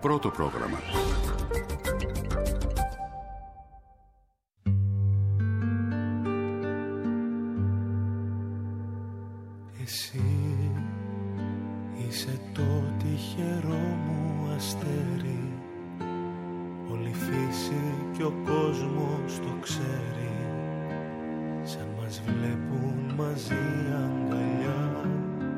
Πρώτο πρόγραμμα. Εσύ είσαι το τυχερό μου αστέρι. Όλη η φύση και ο κόσμος το ξέρει. Σαν μας βλέπουν μαζί αγκαλιά.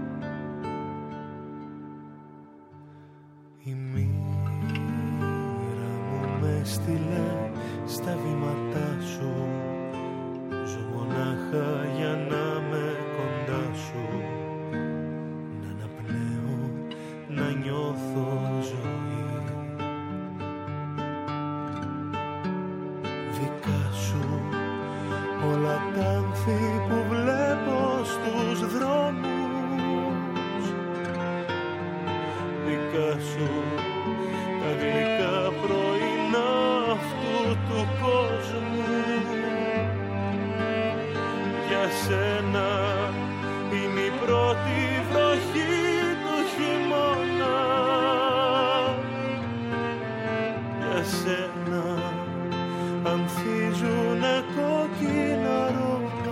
Η μοίρα μου με στείλε στα βήματά σου. Ζω μονάχα για να με κοντά σου. Να αναπνέω, να νιώθω ζωή. Δικά σου όλα τα άνθη που βλέπω στους δρόμους. Δικά σου τα γλυκά πρωινά αυτού του κόσμου. Για σένα είναι η πρώτη βροχή του χειμώνα. Για σένα ανθίζουνε κόκκινα ρόδα.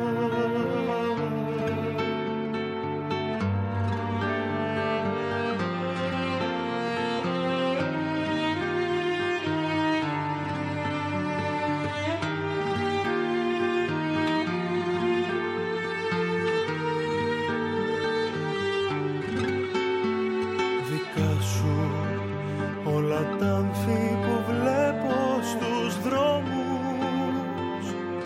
Δικά σου όλα τα άνθη που βλέπω στους δρόμους.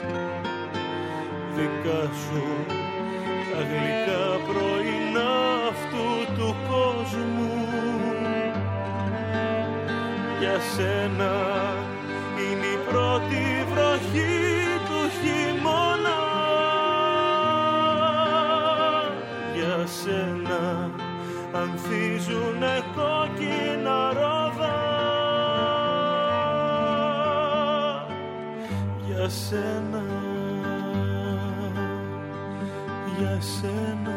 Δικά σου τα γλυκά πρωινά αυτού του κόσμου. Για σένα είναι η πρώτη βροχή του χειμώνα. Για σένα ανθίζουνε κόκκινα ρόδα. Για σένα, για σένα.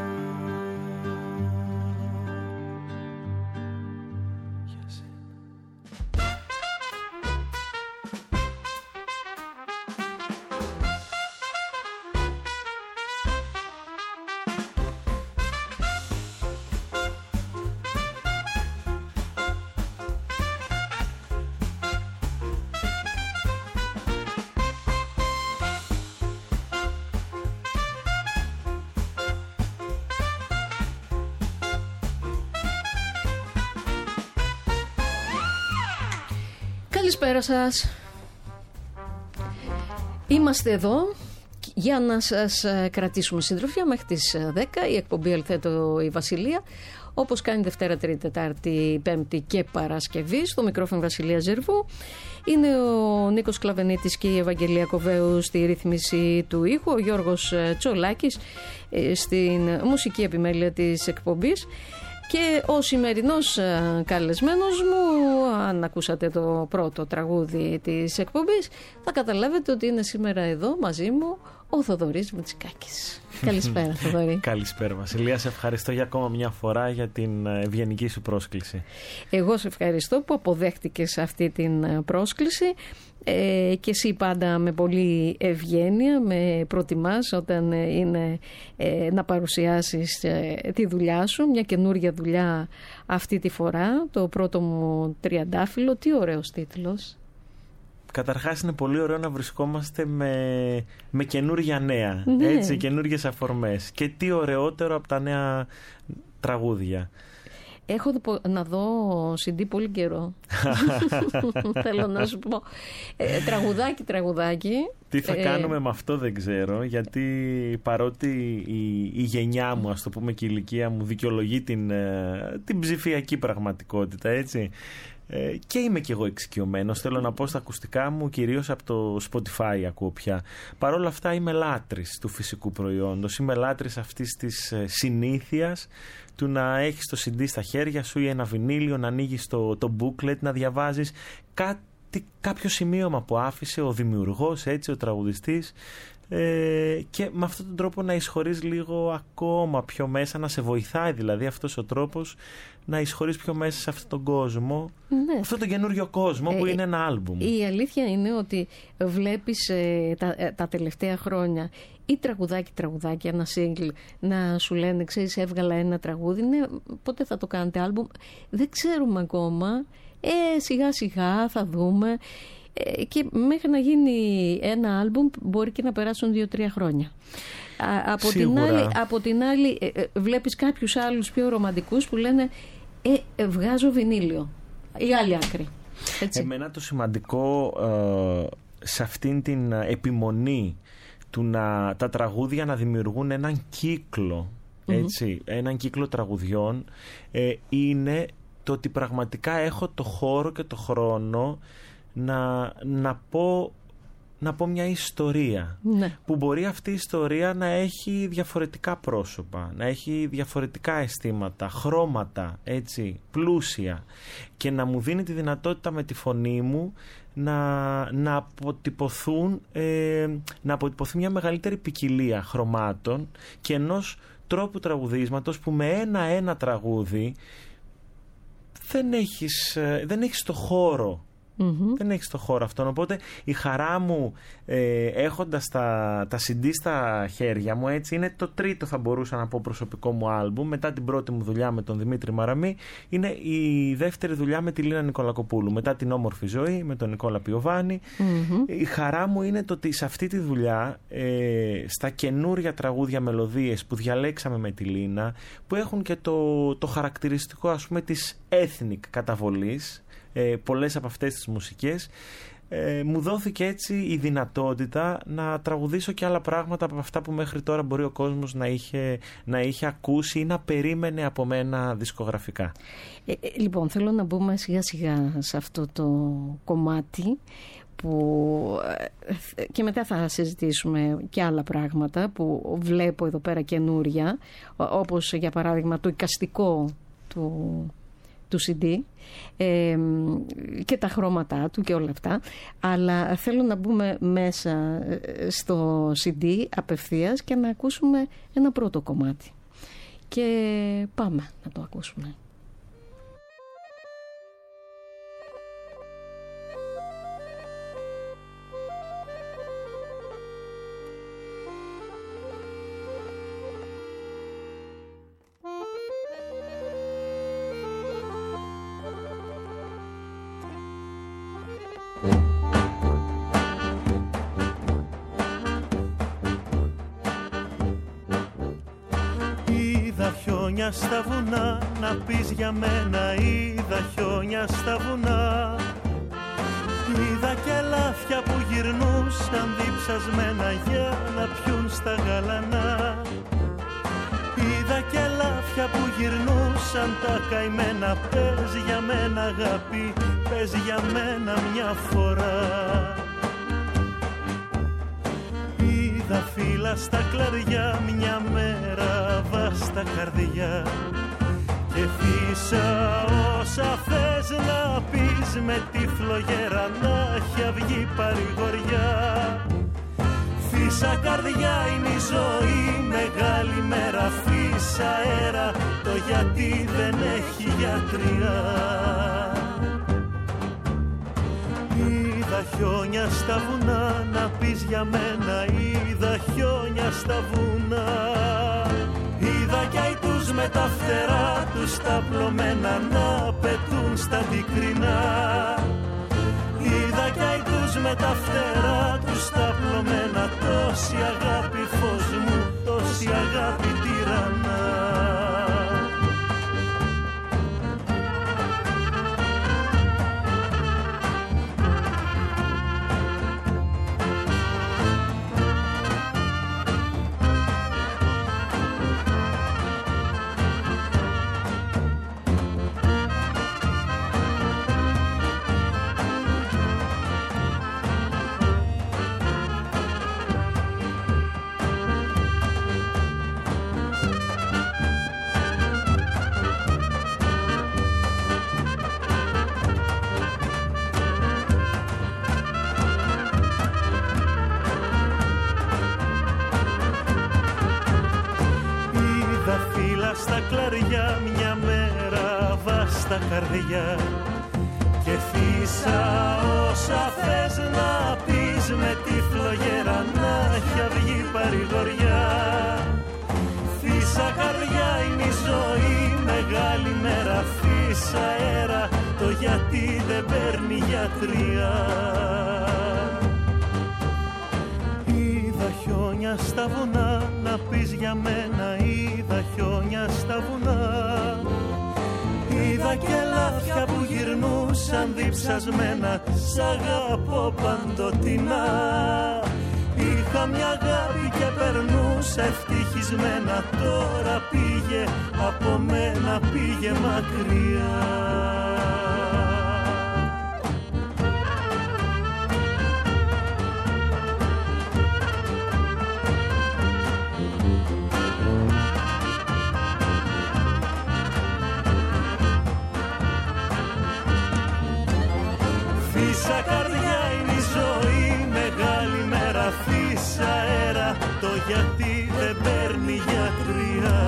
Καλησπέρα σας. Είμαστε εδώ για να σας κρατήσουμε συντροφιά μέχρι τις 10. Η εκπομπή Ελθέτω η Βασιλεία, όπως κάνει Δευτέρα, Τρίτη, Τετάρτη, Πέμπτη και Παρασκευή. Στο μικρόφωνο Βασιλεία Ζερβού. Είναι ο Νίκος Κλαβενίτης και η Ευαγγελία Κοβέου στη ρύθμιση του ήχου. Ο Γιώργος Τσολάκης στην μουσική επιμέλεια της εκπομπής. Και ο σημερινός καλεσμένος μου, αν ακούσατε το πρώτο τραγούδι της εκπομπής, θα καταλάβετε ότι είναι σήμερα εδώ μαζί μου ο Θοδωρής Μητσικάκης. Καλησπέρα, Θοδωρή. Καλησπέρα, Βασιλεία. Σε ευχαριστώ για ακόμα μια φορά για την ευγενική σου πρόσκληση. Εγώ σε ευχαριστώ που αποδέχτηκες αυτή την πρόσκληση. Και εσύ πάντα με πολύ ευγένεια με προτιμάς όταν είναι να παρουσιάσεις τη δουλειά σου, μια καινούργια δουλειά αυτή τη φορά, το πρώτο μου τριαντάφυλλο. Τι ωραίος τίτλος. Καταρχάς είναι πολύ ωραίο να βρισκόμαστε με καινούργια νέα, ναι. Έτσι, καινούργιες αφορμές. Και τι ωραιότερο από τα νέα τραγούδια. Έχω να δω CD πολύ καιρό. Θέλω να σου πω. Τραγουδάκι. Τι θα κάνουμε με αυτό δεν ξέρω, γιατί παρότι η γενιά μου, ας το πούμε, και η ηλικία μου δικαιολογεί την ψηφιακή πραγματικότητα, έτσι. Και είμαι κι εγώ εξοικειωμένος, θέλω να πω, στα ακουστικά μου, κυρίως από το Spotify ακούω πια. Παρ' όλα αυτά είμαι λάτρης του φυσικού προϊόντος, είμαι λάτρης αυτής της συνήθειας του να έχεις το CD στα χέρια σου ή ένα βινίλιο, να ανοίγεις το booklet, να διαβάζεις κάποιο σημείωμα που άφησε ο δημιουργός, έτσι, ο τραγουδιστής, και με αυτόν τον τρόπο να εισχωρείς λίγο ακόμα πιο μέσα, να σε βοηθάει δηλαδή αυτός ο τρόπος να εισχωρείς πιο μέσα σε αυτόν τον κόσμο, ναι, αυτόν τον καινούριο κόσμο που είναι ένα άλμπουμ. Η αλήθεια είναι ότι βλέπεις τα τελευταία χρόνια ή τραγουδάκι, ένα single, να σου λένε, ξέρεις, έβγαλα ένα τραγούδι, ναι, πότε θα το κάνετε άλμπουμ, δεν ξέρουμε ακόμα, σιγά σιγά θα δούμε. Και μέχρι να γίνει ένα άλμπουμ μπορεί και να περάσουν 2-3 χρόνια. Από την άλλη βλέπεις κάποιους άλλους πιο ρομαντικούς που λένε βγάζω βινίλιο, η άλλη άκρη. Έτσι. Εμένα το σημαντικό σε αυτήν την επιμονή του τα τραγούδια να δημιουργούν έναν κύκλο, έτσι, έναν κύκλο τραγουδιών, είναι το ότι πραγματικά έχω το χώρο και το χρόνο να πω μια ιστορία, ναι, που μπορεί αυτή η ιστορία να έχει διαφορετικά πρόσωπα, να έχει διαφορετικά αισθήματα, χρώματα, έτσι, πλούσια, και να μου δίνει τη δυνατότητα με τη φωνή μου να αποτυπωθεί μια μεγαλύτερη ποικιλία χρωμάτων και ενός τρόπου τραγουδίσματος που με ένα τραγούδι δεν έχεις το χώρο. Δεν έχεις το χώρο αυτόν. Οπότε η χαρά μου έχοντας τα CD στα χέρια μου, έτσι, είναι το τρίτο, θα μπορούσα να πω, προσωπικό μου άλμπουμ. Μετά την πρώτη μου δουλειά με τον Δημήτρη Μαραμή, είναι η δεύτερη δουλειά με τη Λίνα Νικολακοπούλου. Μετά την Όμορφη Ζωή με τον Νικόλα Πιοβάνη. Η χαρά μου είναι το ότι σε αυτή τη δουλειά, στα καινούρια τραγούδια, μελωδίες που διαλέξαμε με τη Λίνα, που έχουν και το χαρακτηριστικό, ας πούμε, της ethnic καταβολής, πολλές από αυτές τις μουσικές, μου δόθηκε έτσι η δυνατότητα να τραγουδήσω και άλλα πράγματα από αυτά που μέχρι τώρα μπορεί ο κόσμος να είχε ακούσει ή να περίμενε από μένα δισκογραφικά. Λοιπόν, θέλω να μπούμε σιγά σιγά σε αυτό το κομμάτι που και μετά θα συζητήσουμε και άλλα πράγματα που βλέπω εδώ πέρα καινούρια, όπως για παράδειγμα το εικαστικό του CD και τα χρώματά του και όλα αυτά, αλλά θέλω να μπούμε μέσα στο CD απευθείας και να ακούσουμε ένα πρώτο κομμάτι και πάμε να το ακούσουμε. Είδα χιόνια στα βουνά, να πεις για μένα. Είδα χιόνια στα βουνά. Είδα και λάφια που γυρνούσαν διψασμένα για να πιούν στα γαλανά. Είδα και λάφια που γυρνούσαν τα καημένα. Πες για μένα αγάπη, πες για μένα μια φορά. Είδα φύλλα στα κλαριά, μια μέρα βάστα καρδιά. Και φύσα όσα θες να πεις, με τη φλογέρα να έχει αυγή παρηγοριά. Φύσα καρδιά είναι η ζωή, μεγάλη μέρα. Φύσα αέρα, το γιατί δεν έχει γιατριά. Είδα χιόνια στα βουνά, να πεις για μένα. Είδα χιόνια στα βουνά. Είδα κι αητούς με τα φτερά τους τα πλωμένα να πετούν στα πικρινά. Είδα κι αητούς με τα φτερά τους τα πλωμένα. Τόση αγάπη φως μου, τόση αγάπη τυραννά. στα καρδιά. Και φύσα όσα θες να πεις, με τη φλογέρα να έχει αυγή παρηγοριά. Φύσα καρδιά είναι η ζωή, μεγάλη μέρα. Φύσα αέρα, το γιατί δεν παίρνει γιατρία. Είδα χιόνια στα βουνά, να πεις για μένα. Είδα χιόνια στα βουνά. Είδα και λάθια που γυρνούσαν διψασμένα. Σ' αγαπώ παντοτινά. Είχα μια αγάπη και περνούσα ευτυχισμένα. Τώρα πήγε από μένα, πήγε μακριά. Φύσα καρδιά είναι η ζωή, μεγάλη μέρα. Φύσα αέρα, το γιατί δεν παίρνει γιατρία.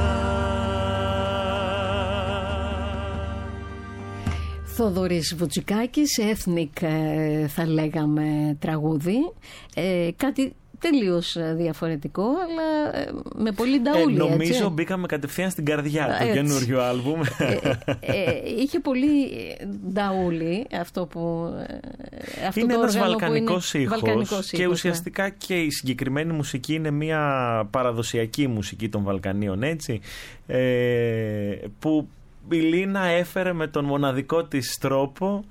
Θοδωρής Βουτσικάκης, Ethnic θα λέγαμε τραγούδι. Κάτι τελείως διαφορετικό, αλλά με πολύ νταούλι. Νομίζω έτσι. Μπήκαμε κατευθείαν στην καρδιά του καινούριου άλμπουμ. Είχε πολύ νταούλι αυτό που... είναι ένας βαλκανικός ήχος και ουσιαστικά και η συγκεκριμένη μουσική είναι μια παραδοσιακή μουσική των Βαλκανίων, έτσι, που η Λίνα έφερε με τον μοναδικό της τρόπο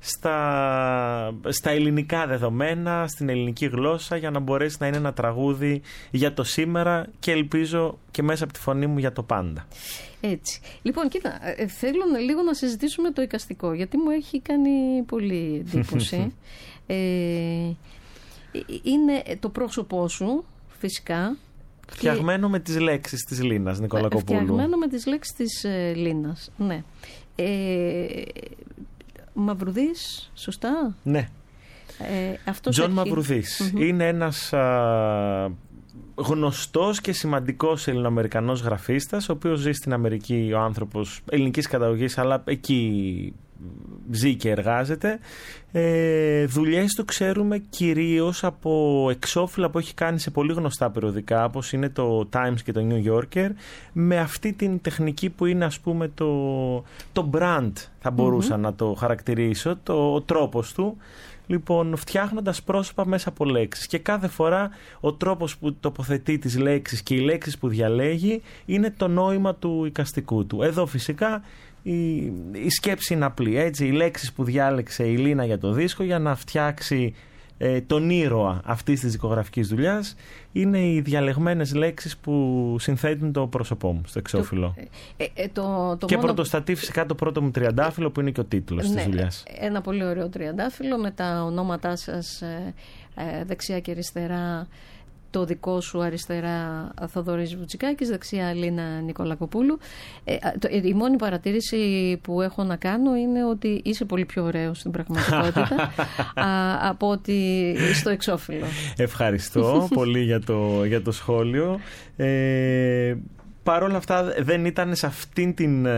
στα ελληνικά δεδομένα, στην ελληνική γλώσσα, για να μπορέσει να είναι ένα τραγούδι για το σήμερα και ελπίζω και μέσα από τη φωνή μου για το πάντα. Έτσι. Λοιπόν, κοίτα, θέλω λίγο να συζητήσουμε το εικαστικό, γιατί μου έχει κάνει πολύ εντύπωση. Είναι το πρόσωπό σου, φυσικά. Φτιαγμένο με τις λέξεις της Λίνας Νικολακοπούλου. Φτιαγμένο με τις λέξεις της Λίνας, ναι. Μαυρουδής, σωστά? Ναι. Τζον Μαυρουδής. Είναι ένας γνωστός και σημαντικός Ελληνοαμερικανός γραφίστας, ο οποίος ζει στην Αμερική, ο άνθρωπος ελληνικής καταγωγής, αλλά εκεί ζει και εργάζεται. Δουλειές του ξέρουμε κυρίως από εξώφυλλα που έχει κάνει σε πολύ γνωστά περιοδικά, όπως είναι το Times και το New Yorker, με αυτή την τεχνική που είναι, ας πούμε, το brand, θα μπορούσα να το χαρακτηρίσω, ο τρόπος του. Λοιπόν, φτιάχνοντας πρόσωπα μέσα από λέξεις, και κάθε φορά ο τρόπος που τοποθετεί τις λέξεις και οι λέξεις που διαλέγει είναι το νόημα του εικαστικού του. Εδώ φυσικά η σκέψη είναι απλή, έτσι. Οι λέξεις που διάλεξε η Λίνα για το δίσκο για να φτιάξει τον ήρωα αυτής της δικογραφικής δουλειάς είναι οι λέξεις που συνθέτουν το πρόσωπό μου στο εξώφυλλο. Και πρωτοστατεί φυσικά το πρώτο μου τριαντάφυλλο, που είναι και ο τίτλος της δουλειάς. Ένα πολύ ωραίο τριαντάφυλλο με τα ονόματά σας δεξιά και αριστερά. Το δικό σου αριστερά Θοδωρής Βουτσικάκης, δεξιά Λίνα Νικολακοπούλου. Η μόνη παρατήρηση που έχω να κάνω είναι ότι είσαι πολύ πιο ωραίος στην πραγματικότητα από ότι στο εξώφυλλο. Ευχαριστώ πολύ για το σχόλιο. Παρ' όλα αυτά δεν ήταν σε αυτήν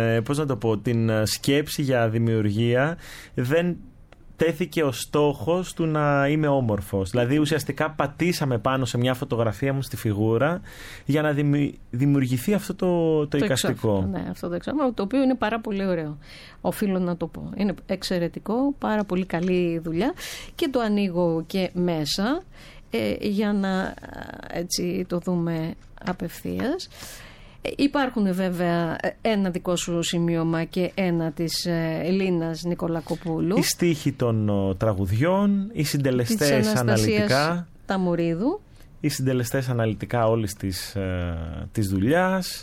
την σκέψη για δημιουργία, δεν τέθηκε ο στόχος του να είμαι όμορφος. Δηλαδή ουσιαστικά πατήσαμε πάνω σε μια φωτογραφία μου στη φιγούρα για να δημιουργηθεί αυτό το εικαστικό. Ναι, αυτό το εξώφυλλο, το οποίο είναι πάρα πολύ ωραίο. Οφείλω να το πω. Είναι εξαιρετικό, πάρα πολύ καλή δουλειά, και το ανοίγω και μέσα για να έτσι το δούμε απευθείας. Υπάρχουν βέβαια ένα δικό σου σημείωμα και ένα της Λίνας Νικολακοπούλου. Οι στίχοι των τραγουδιών, οι συντελεστές αναλυτικά. Ταμουρίδου. Οι συντελεστές αναλυτικά όλης της δουλειάς.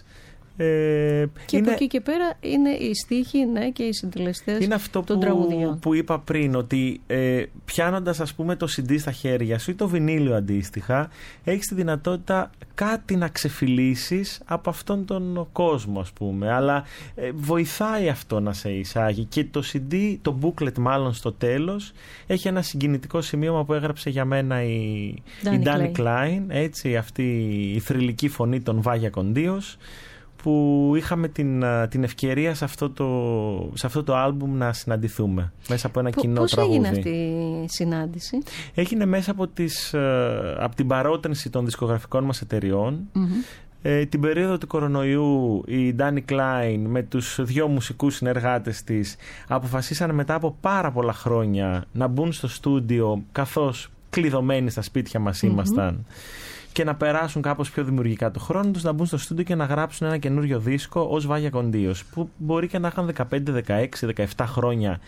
Και από εκεί και πέρα είναι οι στίχοι, ναι, και οι συντελεστές των τραγουδιών. Είναι αυτό που είπα πριν, ότι πιάνοντας, ας πούμε, το CD στα χέρια σου ή το βινίλιο αντίστοιχα, έχεις τη δυνατότητα κάτι να ξεφυλίσεις από αυτόν τον κόσμο, ας πούμε, αλλά βοηθάει αυτό να σε εισάγει. Και το CD, το booklet μάλλον στο τέλος, έχει ένα συγκινητικό σημείωμα που έγραψε για μένα η Ντάνι Κλάιν, έτσι, αυτή η θρυλική φωνή των Βάγια Κοντίος, που είχαμε την ευκαιρία σε αυτό το άλμπουμ να συναντηθούμε μέσα από ένα κοινό τραγούδι. Πώς έγινε αυτή η συνάντηση? Έγινε μέσα από την παρότρινση των δισκογραφικών μας εταιριών. Την περίοδο του κορονοϊού η Ντάνι Κλάιν με τους 2 μουσικούς συνεργάτες της αποφασίσαν μετά από πάρα πολλά χρόνια να μπουν στο στούντιο, καθώς κλειδωμένοι στα σπίτια μας ήμασταν, και να περάσουν κάπως πιο δημιουργικά το χρόνο τους, να μπουν στο στούντιο και να γράψουν ένα καινούριο δίσκο ως Βάγια Κοντίος, που μπορεί και να είχαν 15, 16, 17 χρόνια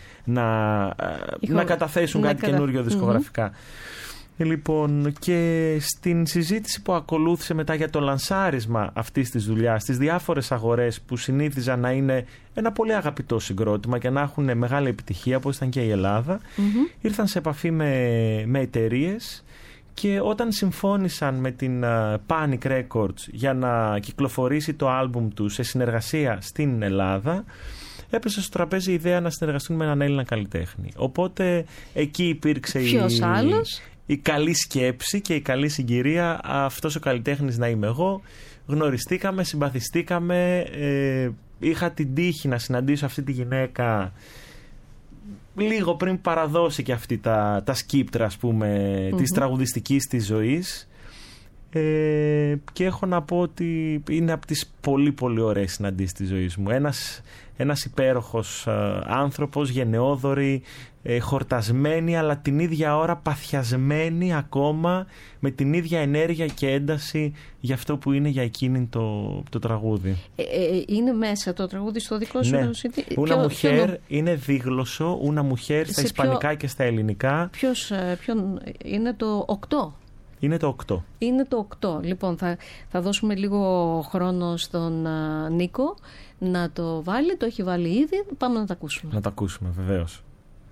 να καταθέσουν κάτι καινούριο δισκογραφικά. Λοιπόν, και στην συζήτηση που ακολούθησε μετά για το λανσάρισμα αυτής της δουλειάς στις διάφορες αγορές που συνήθιζαν να είναι ένα πολύ αγαπητό συγκρότημα και να έχουν μεγάλη επιτυχία, όπως ήταν και η Ελλάδα, ήρθαν σε επαφή με εταιρείες, και όταν συμφώνησαν με την Panic Records για να κυκλοφορήσει το άλμπουμ του σε συνεργασία στην Ελλάδα, έπεσε στο τραπέζι η ιδέα να συνεργαστούν με έναν Έλληνα καλλιτέχνη. Οπότε εκεί υπήρξε η καλή σκέψη και η καλή συγκυρία, αυτός ο καλλιτέχνης να είμαι εγώ. Γνωριστήκαμε, συμπαθιστήκαμε, είχα την τύχη να συναντήσω αυτή τη γυναίκα λίγο πριν παραδώσει και αυτή τα σκύπτρα, ας πούμε, της τραγουδιστικής της ζωής, και έχω να πω ότι είναι από τις πολύ πολύ ωραίες συναντήσεις της ζωής μου. Ένας υπέροχος άνθρωπος, γενναιόδορη, χορτασμένη, αλλά την ίδια ώρα παθιασμένη ακόμα, με την ίδια ενέργεια και ένταση για αυτό που είναι για εκείνη το τραγούδι. Είναι μέσα το τραγούδι στο δικό σου? Ναι. Una Mujer είναι δίγλωσσο, Una Mujer στα ισπανικά και στα ελληνικά. Ποιον είναι το 8? Είναι το 8. Είναι το 8. Λοιπόν, θα δώσουμε λίγο χρόνο στον Νίκο να το βάλει. Το έχει βάλει ήδη. Πάμε να το ακούσουμε. Να το ακούσουμε, βεβαίως.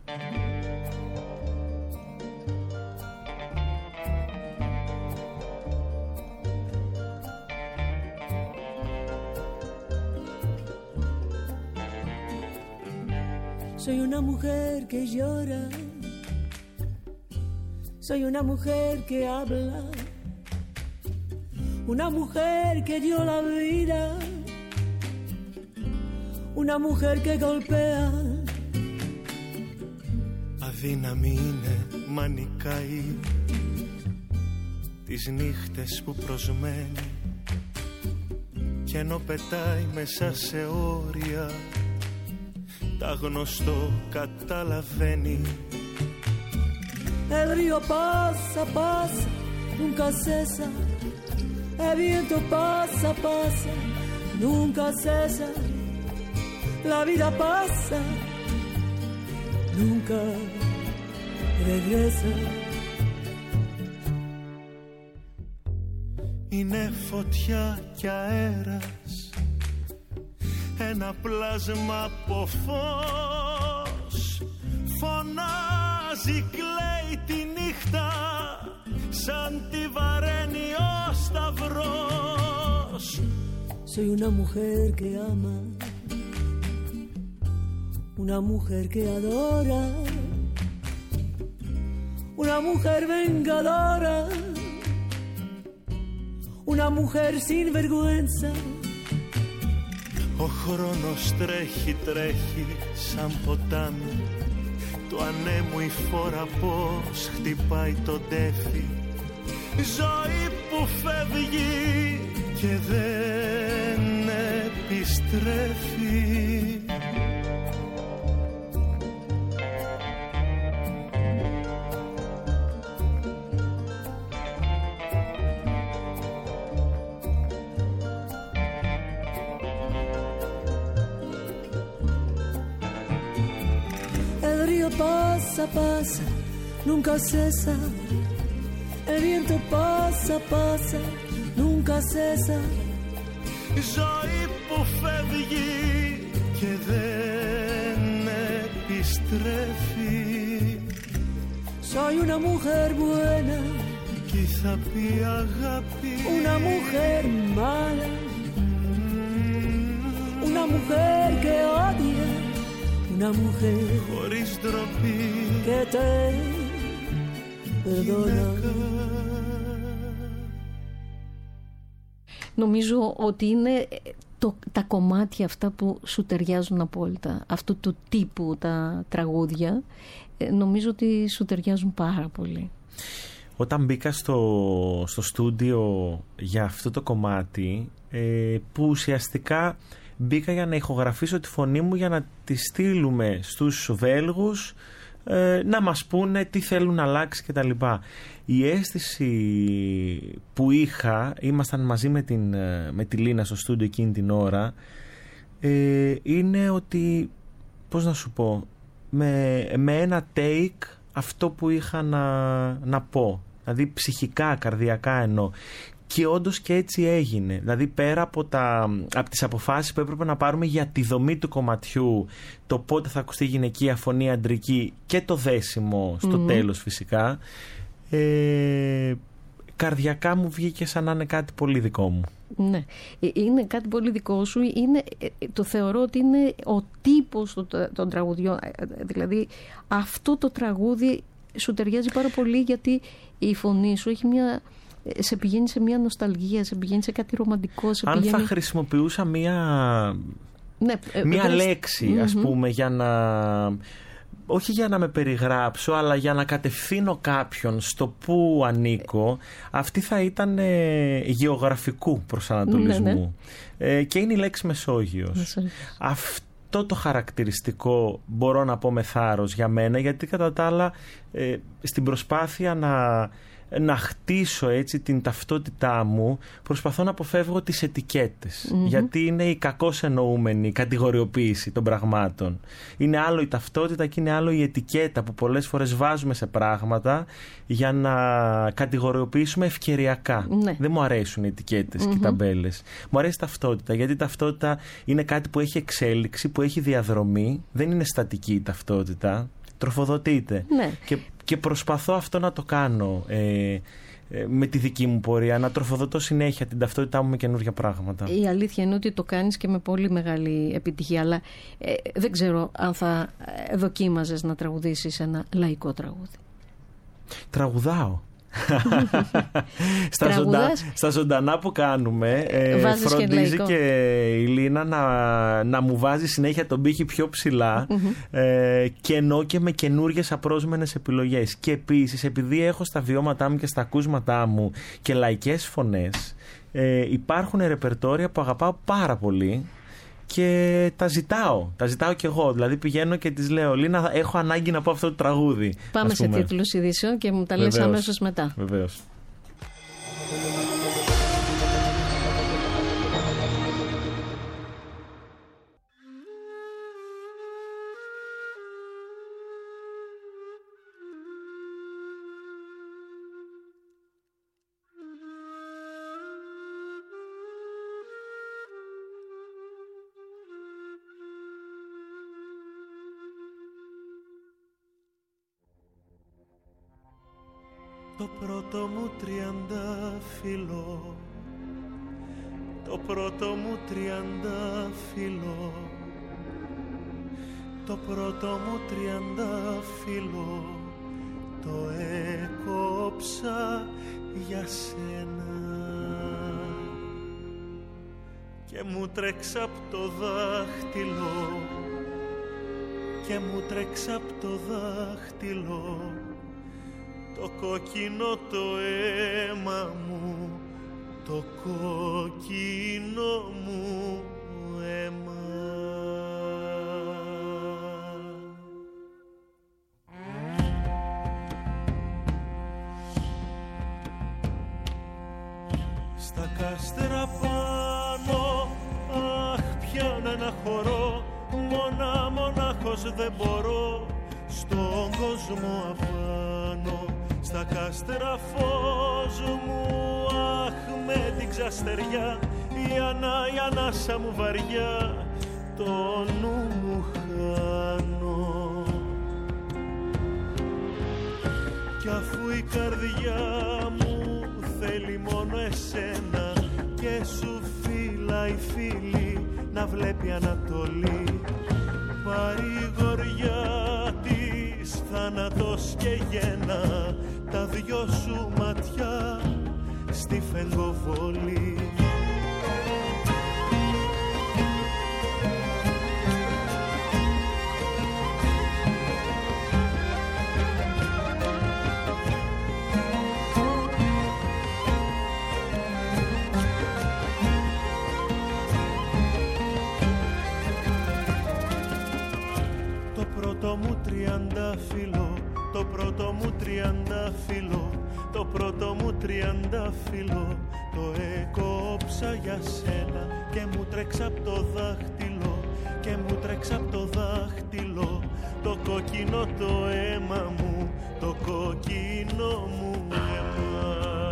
Soy una mujer que llora, soy una mujer que habla, una mujer que dio la vida, una mujer que golpea. Αδύναμη είναι, μα νικάει τις νύχτες που προσμένει, κι ενώ πετάει μέσα σε όρια τα γνωστό καταλαβαίνει. El río pasa, pasa, nunca cesa. El viento pasa, pasa, nunca cesa. La vida pasa, nunca regresa. Είναι φωτιά κι αέρας, ένα πλάσμα από φως, φωνάζει, κλαίει τη νύχτα, σαν τη βαραίνει ο σταυρός. Soy una mujer que ama, una mujer que adora, una mujer vengadora, una mujer sin vergüenza. Ο χρόνος τρέχει, τρέχει σαν ποτάμι, του ανέμου η φόρα πως χτυπάει το τέφι. Ζωή που φεύγει και δεν επιστρέφει. Pasa, pasa, nunca cesa. El viento pasa, pasa, nunca cesa. Ζωή που φεύγει και δεν επιστρέφει. Soy una mujer buena, κι θα πει αγάπη. Una mujer mala, una mujer que odia, una mujer χωρίς ντροπή que te perdona. Νομίζω ότι είναι τα κομμάτια αυτά που σου ταιριάζουν απόλυτα, αυτού του τύπου τα τραγούδια, νομίζω ότι σου ταιριάζουν πάρα πολύ. Όταν μπήκα στο στούντιο για αυτό το κομμάτι, που ουσιαστικά μπήκα για να ηχογραφήσω τη φωνή μου, για να τη στείλουμε στους Βέλγους, να μας πούνε τι θέλουν να αλλάξει κτλ. Η αίσθηση που είχα, ήμασταν μαζί με τη Λίνα στο στούντιο εκείνη την ώρα, είναι ότι, πώς να σου πω, με ένα take αυτό που είχα να πω, δηλαδή ψυχικά, καρδιακά εννοώ. Και όντως και έτσι έγινε. Δηλαδή πέρα από τις αποφάσεις που έπρεπε να πάρουμε για τη δομή του κομματιού, το πότε θα ακουστεί γυναικεία φωνή, αντρική, και το δέσιμο στο τέλος φυσικά, καρδιακά μου βγήκε σαν να είναι κάτι πολύ δικό μου. Ναι, είναι κάτι πολύ δικό σου. Το θεωρώ ότι είναι ο τύπος των τραγουδιών. Δηλαδή αυτό το τραγούδι σου ταιριάζει πάρα πολύ, γιατί η φωνή σου έχει σε πηγαίνει σε μια νοσταλγία, σε πηγαίνει σε κάτι ρομαντικό. Αν θα χρησιμοποιούσα μια λέξη, ας πούμε, όχι για να με περιγράψω, αλλά για να κατευθύνω κάποιον στο που ανήκω, αυτή θα ήταν γεωγραφικού προσανατολισμού. Ναι. Και είναι η λέξη Μεσόγειος. Αυτό το χαρακτηριστικό μπορώ να πω με θάρρος για μένα, γιατί κατά τα άλλα στην προσπάθεια να χτίσω έτσι την ταυτότητά μου, προσπαθώ να αποφεύγω τις ετικέτες, γιατί είναι η κακώς εννοούμενη κατηγοριοποίηση των πραγμάτων. Είναι άλλο η ταυτότητα και είναι άλλο η ετικέτα που πολλές φορές βάζουμε σε πράγματα για να κατηγοριοποιήσουμε ευκαιριακά. Ναι. Δεν μου αρέσουν οι ετικέτες και οι ταμπέλες. Μου αρέσει η ταυτότητα, γιατί η ταυτότητα είναι κάτι που έχει εξέλιξη, που έχει διαδρομή, δεν είναι στατική η ταυτότητα, τροφοδοτείται. Ναι. Και προσπαθώ αυτό να το κάνω με τη δική μου πορεία, να τροφοδοτώ συνέχεια την ταυτότητά μου με καινούργια πράγματα. Η αλήθεια είναι ότι το κάνεις και με πολύ μεγάλη επιτυχία, αλλά δεν ξέρω αν θα δοκίμαζες να τραγουδήσεις ένα λαϊκό τραγούδι. Τραγουδάω. Στα ζωντανά που κάνουμε, φροντίζει και η Λίνα να μου βάζει συνέχεια τον πύχη πιο ψηλά, και ενώ και με καινούργιες απρόσμενες επιλογές. Και επίσης, επειδή έχω στα βιώματά μου και στα ακούσματά μου και λαϊκές φωνές, υπάρχουν ρεπερτόρια που αγαπάω πάρα πολύ και τα ζητάω κι εγώ. Δηλαδή πηγαίνω και της λέω, Λίνα, έχω ανάγκη να πω αυτό το τραγούδι. Πάμε σε τίτλους ειδήσεων και μου τα λες αμέσως μετά. Βεβαίως. Το πρώτο μου τριαντάφυλλο, το πρώτο μου τριαντάφυλλο, το πρώτο μου τριαντάφυλλο, το έκοψα για σένα και μου τρέξα απ' το δάχτυλο, και μου τρέξα απ' το δάχτυλο το κόκκινο το αίμα μου, το κόκκινο μου αίμα. Στα κάστερα πάνω, αχ, πιάνω ένα χορό, μονάχος δεν μπορώ, στον κόσμο απάνω. Στα κάστερα φως μου, αχ, με την ξαστεριά, η ανάσα μου βαριά, το νου μου χάνω. Κι αφού η καρδιά μου θέλει μόνο εσένα και σου φύλα η φίλη να βλέπει Ανατολή, παρηγοριά της θάνατος και γένα, τα δυο σου ματιά στη φεγγοβολή. τριαντάφυλλο, το πρώτο μου τριαντάφυλλο, το πρώτο μου τριαντάφυλλο, το έκοψα για σένα και μου τρέξα απ' το δάχτυλο, και μου τρέξα απ' το δάχτυλο, το κόκκινο το αίμα μου, το κόκκινο μου αίμα.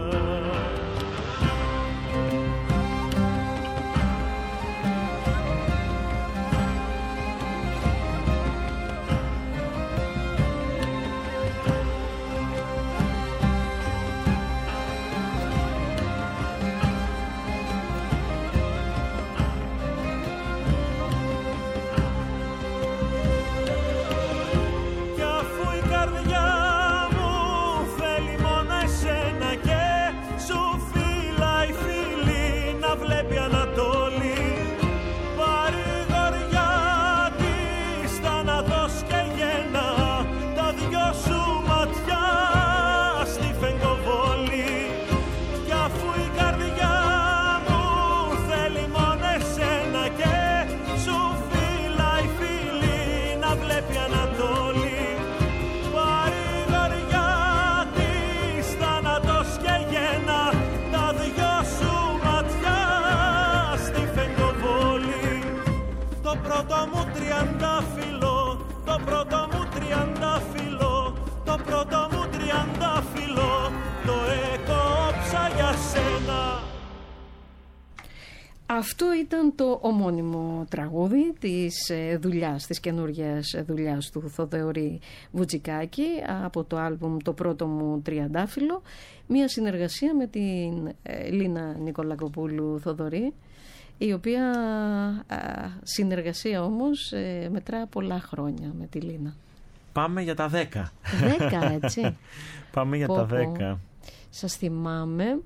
Αυτό ήταν το ομώνυμο τραγούδι της δουλειάς, της καινούργιας δουλειάς του Θοδωρή Βουτσικάκη από το άλμπουμ «Το πρώτο μου τριαντάφυλλο», μια συνεργασία με την Λίνα Νικολακοπούλου Θοδωρή, η οποία συνεργασία όμως μετρά πολλά χρόνια με τη Λίνα. Πάμε για τα 10. 10, έτσι. Πάμε για τα 10. Σας θυμάμαι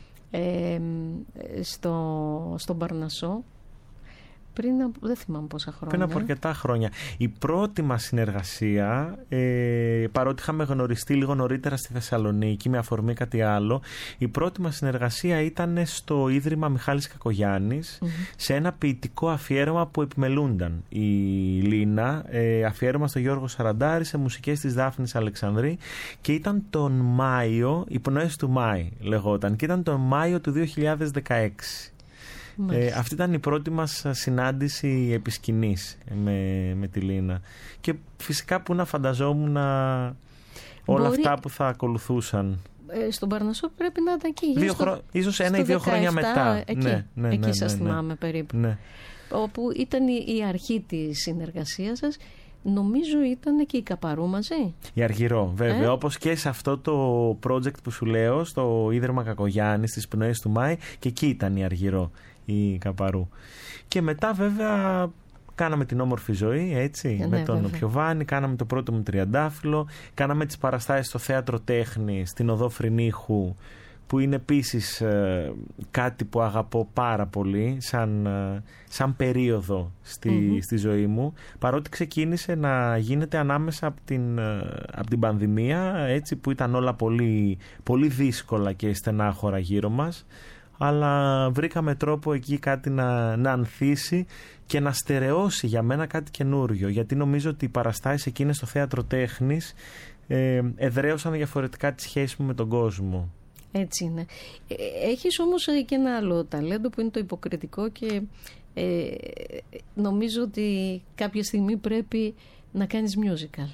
στον Παρνασσό δεν θυμάμαι πόσα χρόνια. Πριν από αρκετά χρόνια. Η πρώτη μας συνεργασία, παρότι είχαμε γνωριστεί λίγο νωρίτερα στη Θεσσαλονίκη με αφορμή κάτι άλλο, η πρώτη μας συνεργασία ήταν στο Ίδρυμα Μιχάλης Κακογιάννης, σε ένα ποιητικό αφιέρωμα που επιμελούνταν η Λίνα, αφιέρωμα στο Γιώργο Σαραντάρη σε μουσικές της Δάφνης Αλεξανδρή, και ήταν τον Μάιο, οι πνοές του Μάη λεγόταν, και ήταν τον Μάιο του 2016. Αυτή ήταν η πρώτη μας συνάντηση επί σκηνής με τη Λίνα. Και φυσικά που να φανταζόμουν όλα αυτά που θα ακολουθούσαν. Στον Παρνασσό πρέπει να ήταν εκεί. Ίσως 1 ή 2 χρόνια μετά. Εκεί σας θυμάμαι περίπου. Ναι. Όπου ήταν η αρχή της συνεργασίας σας. Νομίζω ήταν και η Καπαρού μαζί. Η Αργυρό, βέβαια. Όπως και σε αυτό το project που σου λέω, στο Ίδρυμα Κακογιάννη, στις πνοές του Μάη, και εκεί ήταν η Αργυρό, η Καπαρού. Και μετά βέβαια κάναμε την Όμορφη Ζωή, έτσι, με τον Πιοβάνη, κάναμε το πρώτο μου τριαντάφυλλο, κάναμε τις παραστάσεις στο Θέατρο Τέχνη, στην Οδό Φρυνίχου, που είναι επίσης κάτι που αγαπώ πάρα πολύ σαν περίοδο στη ζωή μου, παρότι ξεκίνησε να γίνεται ανάμεσα από την πανδημία, έτσι, που ήταν όλα πολύ, πολύ δύσκολα και στενάχωρα γύρω μας, αλλά βρήκαμε τρόπο εκεί κάτι να ανθίσει και να στερεώσει για μένα κάτι καινούριο, γιατί νομίζω ότι οι παραστάσεις εκείνες στο Θέατρο Τέχνης εδραίωσαν διαφορετικά τη σχέση μου με τον κόσμο. Έτσι είναι. Έχεις όμως και ένα άλλο ταλέντο που είναι το υποκριτικό, και νομίζω ότι κάποια στιγμή πρέπει να κάνεις musical.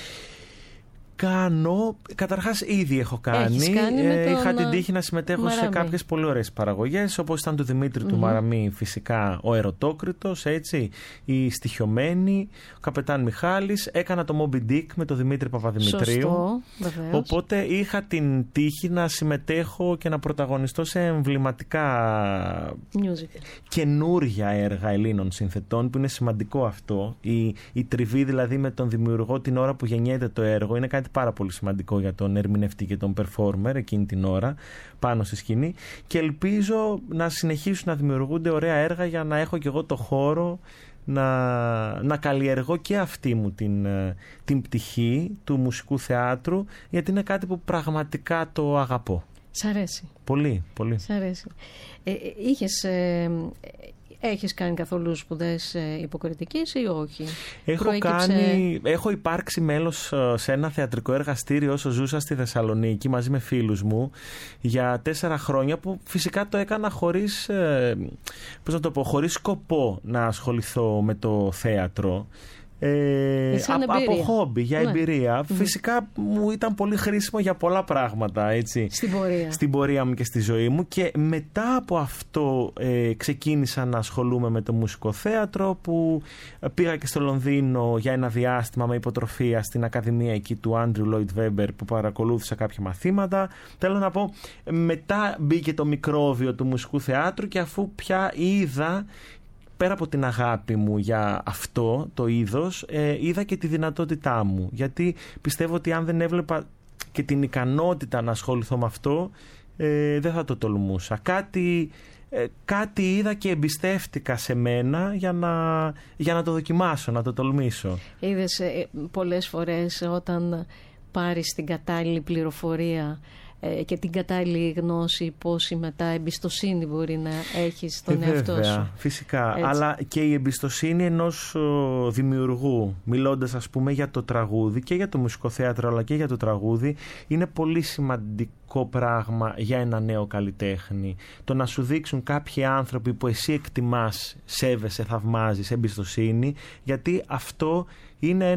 Καταρχάς ήδη έχω κάνει. Είχα την τύχη να συμμετέχω σε κάποιες πολύ ωραίες παραγωγές, όπως ήταν του Δημήτρη του Μαραμή, φυσικά ο Ερωτόκριτος, έτσι, η Στοιχειωμένη, ο Καπετάν Μιχάλης. Έκανα το Moby Dick με τον Δημήτρη Παπαδημητρίου. Σωστό, βεβαίως. Οπότε είχα την τύχη να συμμετέχω και να πρωταγωνιστώ σε εμβληματικά καινούρια έργα Ελλήνων συνθετών, που είναι σημαντικό αυτό. Η τριβή δηλαδή με τον δημιουργό την ώρα που γεννιέται το έργο είναι κάτι πάρα πολύ σημαντικό για τον ερμηνευτή και τον performer εκείνη την ώρα πάνω στη σκηνή, και ελπίζω να συνεχίσουν να δημιουργούνται ωραία έργα για να έχω και εγώ το χώρο να καλλιεργώ και αυτή μου την πτυχή του μουσικού θεάτρου, γιατί είναι κάτι που πραγματικά το αγαπώ. Σ' αρέσει? Πολύ, πολύ. Σ' αρέσει. Είχες Έχεις κάνει καθόλου σπουδές υποκριτικής ή όχι? Έχω υπάρξει μέλος σε ένα θεατρικό εργαστήριο όσο ζούσα στη Θεσσαλονίκη μαζί με φίλους μου για 4 χρόνια, που φυσικά το έκανα χωρίς σκοπό να ασχοληθώ με το θέατρο. Από χόμπι, για εμπειρία. Φυσικά μου ήταν πολύ χρήσιμο για πολλά πράγματα, έτσι, στην πορεία μου και στη ζωή μου, και μετά από αυτό ξεκίνησα να ασχολούμαι με το μουσικό θέατρο, που πήγα και στο Λονδίνο για ένα διάστημα με υποτροφία στην Ακαδημία εκεί του Άντριου Λόιτ Βέμπερ, που παρακολούθησα κάποια μαθήματα. Θέλω να πω, μετά μπήκε το μικρόβιο του μουσικού θεάτρου, και αφού πια είδα, πέρα από την αγάπη μου για αυτό το είδος, είδα και τη δυνατότητά μου. Γιατί πιστεύω ότι αν δεν έβλεπα και την ικανότητα να ασχοληθώ με αυτό, δεν θα το τολμούσα. Κάτι είδα και εμπιστεύτηκα σε μένα για να το δοκιμάσω, να το τολμήσω. Είδες πολλές φορές όταν πάρεις την κατάλληλη πληροφορία και την κατάλληλη γνώση, πόση μετά εμπιστοσύνη μπορεί να έχεις στον εαυτό σου. Φυσικά. Έτσι. Αλλά και η εμπιστοσύνη ενός δημιουργού, μιλώντας ας πούμε για το τραγούδι και για το μουσικό θέατρο, αλλά και για το τραγούδι, είναι πολύ σημαντικό πράγμα για ένα νέο καλλιτέχνη. Το να σου δείξουν κάποιοι άνθρωποι που εσύ εκτιμάς, σέβεσαι, θαυμάζεις, εμπιστοσύνη, γιατί αυτό είναι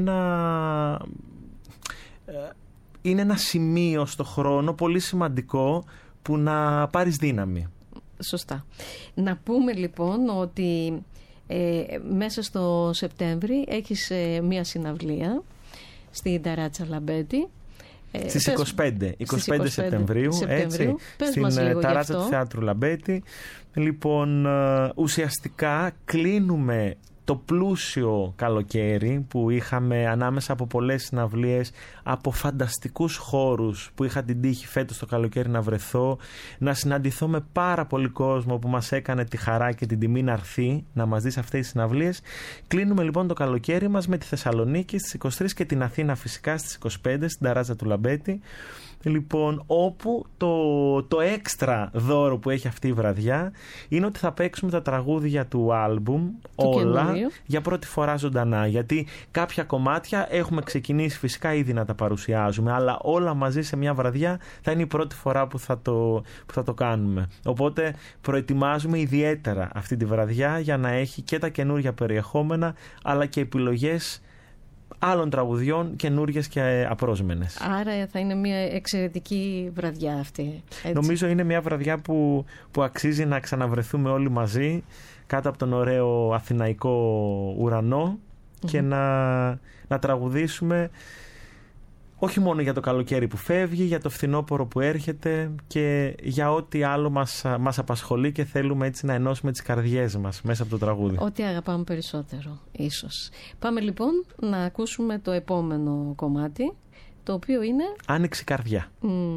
ένα σημείο στο χρόνο πολύ σημαντικό που να πάρεις δύναμη. Σωστά. Να πούμε λοιπόν ότι μέσα στο Σεπτέμβρη έχεις μία συναυλία στην Ταράτσα Λαμπέτη. Στις 25 Σεπτεμβρίου, έτσι, στην Ταράτσα του Θεάτρου Λαμπέτη. Λοιπόν, ουσιαστικά κλείνουμε το πλούσιο καλοκαίρι που είχαμε ανάμεσα από πολλές συναυλίες, από φανταστικούς χώρους που είχα την τύχη φέτος το καλοκαίρι να βρεθώ, να συναντηθώ με πάρα πολύ κόσμο που μας έκανε τη χαρά και την τιμή να έρθει να μας δει σε αυτές τις συναυλίες. Κλείνουμε λοιπόν το καλοκαίρι μας με τη Θεσσαλονίκη στις 23 και την Αθήνα φυσικά στις 25 στην Ταράτσα του Λαμπέτη. Λοιπόν, όπου το έξτρα δώρο που έχει αυτή η βραδιά είναι ότι θα παίξουμε τα τραγούδια του άλμπουμ όλα για πρώτη φορά ζωντανά. Γιατί κάποια κομμάτια έχουμε ξεκινήσει φυσικά ήδη να τα παρουσιάζουμε, αλλά όλα μαζί σε μια βραδιά θα είναι η πρώτη φορά που θα το κάνουμε. Οπότε προετοιμάζουμε ιδιαίτερα αυτή τη βραδιά για να έχει και τα καινούργια περιεχόμενα, αλλά και επιλογές άλλων τραγουδιών, καινούργιες και απρόσμενες. Άρα θα είναι μια εξαιρετική βραδιά αυτή. Έτσι. Νομίζω είναι μια βραδιά που αξίζει να ξαναβρεθούμε όλοι μαζί κάτω από τον ωραίο αθηναϊκό ουρανό και να τραγουδήσουμε όχι μόνο για το καλοκαίρι που φεύγει, για το φθινόπωρο που έρχεται και για ό,τι άλλο μας απασχολεί και θέλουμε έτσι να ενώσουμε τις καρδιές μας μέσα από το τραγούδι. Ό,τι αγαπάμε περισσότερο, ίσως. Πάμε λοιπόν να ακούσουμε το επόμενο κομμάτι, το οποίο είναι... Άνοιξη καρδιά.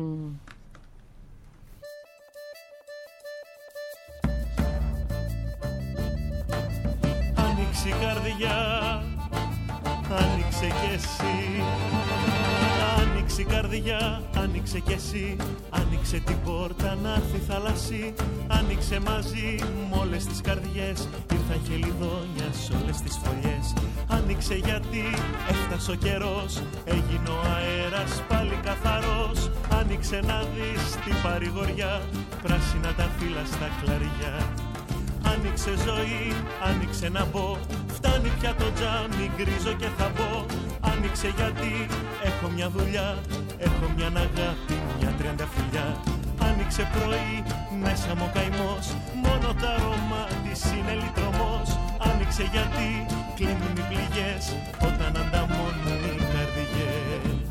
Άνοιξη καρδιά, άνοιξε κι εσύ. Άνοιξε καρδιά, άνοιξε κι εσύ. Άνοιξε την πόρτα να έρθει θαλασσί. Άνοιξε μαζί με όλες τις καρδιές. Ήρθαν χελιδόνια σ' όλες τις φωλιές. Άνοιξε γιατί έφτασε ο καιρός. Έγινε ο αέρας πάλι καθαρός. Άνοιξε να δεις την παρηγοριά. Πράσινα τα φύλλα στα κλαριά. Άνοιξε ζωή, άνοιξε να μπω. Φτάνει πια το τζάμι, γκρίζω και θα μπω. Άνοιξε γιατί έχω μια δουλειά. Έχω μια αγάπη, μια 30 φιλιά. Άνοιξε πρωί, μέσα μου καημός. Μόνο τα αρώμα της είναι λυτρωμός. Άνοιξε γιατί κλείνουν οι πληγές όταν ανταμώνουν οι καρδιές.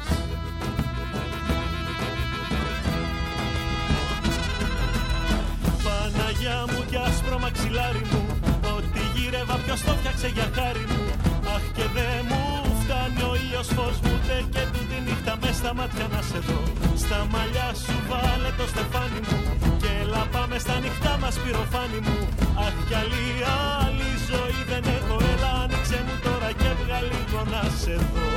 Παναγιά μου κι άσπρο μαξιλάρι μου. Ό,τι γύρευα ποιος το φτιάξε για χάρη μου. Αχ και δε μου φτάνει ο ήλιος φως μου. Τε και του τη νύχτα μες στα μάτια να σε δω. Στα μαλλιά σου βάλε το στεφάνι μου. Και έλα πάμε στα νυχτά μας πυροφάνι μου. Αχ κι άλλη ζωή δεν έχω. Έλα άνοιξε μου τώρα και βγα λίγο να σε δω.